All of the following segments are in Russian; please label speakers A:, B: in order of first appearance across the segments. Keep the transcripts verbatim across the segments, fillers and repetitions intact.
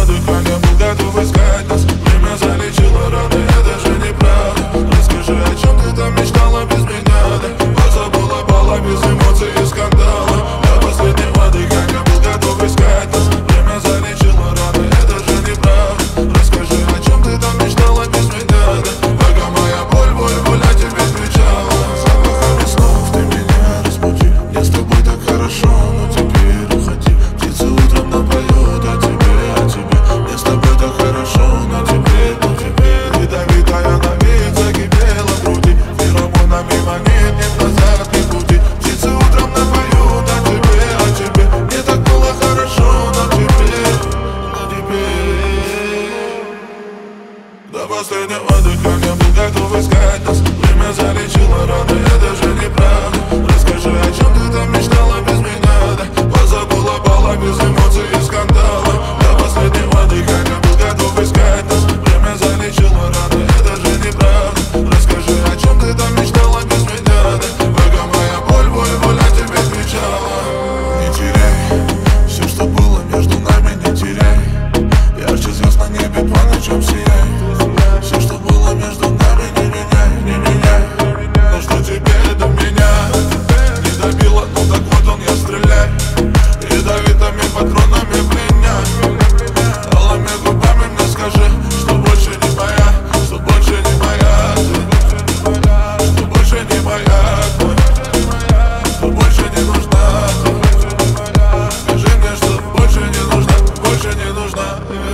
A: отдыха не был готов искать нас. Время залечило раны, это же неправда. Расскажи, о чем ты там мечтала без меня, да? Позабыла бала без эмоций и скандала. До последнего дыхания был готов искать нас. Время залечило раны, это же неправда. Расскажи, о чем ты там мечтала без меня, да? Пока моя боль, боль, боль, а тебе кричала. Запахами снов ты меня разбуди. Мне с тобой так хорошо, но теперь уходи. Птицы утром напоют о тебе, о тебе. Мне с тобой так хорошо, но теперь, но теперь ядовитая на вид закипела в груди. Феромонами манит, нет назад, ни пути. Птицы утром напоют о тебе, о тебе. Мне так было хорошо, но теперь, но теперь до последнего дыхания был готов искать нас. Время залечило раны, это же неправда. Расскажи, о чем ты там мечтала без меня, да? Позабыла бала без эмоций и скандала. До последнего дыхания был готов искать нас. Время залечило раны, это же неправда. Расскажи, о чем ты там мечтала без меня, да? Пока моя боль, боль, боль, а тебе кричала. Не теряй все, что было между нами, не теряй. Ярче звезд на небе по ночам сияй. Все, что было между нами, не меняй, не меняй. Но что теперь до меня? Не добила, ну так вот он, я стреляй. Ядовитыми патронами пленяй. Алыми губами мне скажи, что больше не моя, что больше не моя, что больше не моя, что больше не нужна. Скажи мне, что больше не нужна, больше не нужна.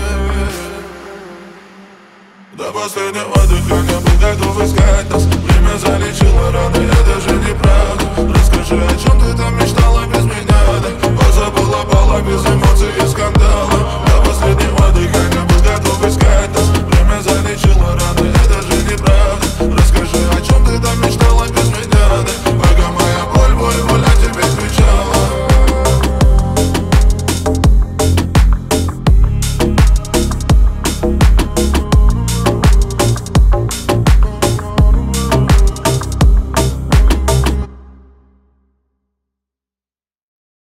A: До последнего дыхания был готов искать нас. Время залечило раны, это же неправда. Расскажи, о чем ты там мечтала без меня, да? Позабыла бала без эмоций и скандала. До последнего дыхания был готов